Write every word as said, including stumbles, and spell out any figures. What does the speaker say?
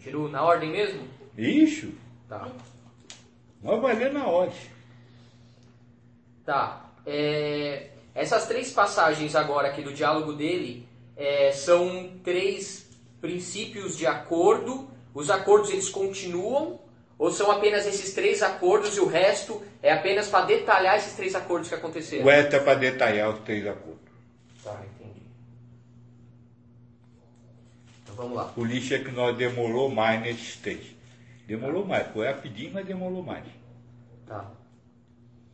Continuo na ordem mesmo? Isso. Tá. Nós vai ler na ordem. Tá. É, essas três passagens agora aqui do diálogo dele é, são três princípios de acordo. Os acordos eles continuam ou são apenas esses três acordos e o resto é apenas para detalhar esses três acordos que aconteceram? O resto é para detalhar os três acordos. Tá, entendi. Então vamos lá. Por isso é que nós demorou mais nesses três. Demorou mais, foi rapidinho, mas demorou mais. Tá.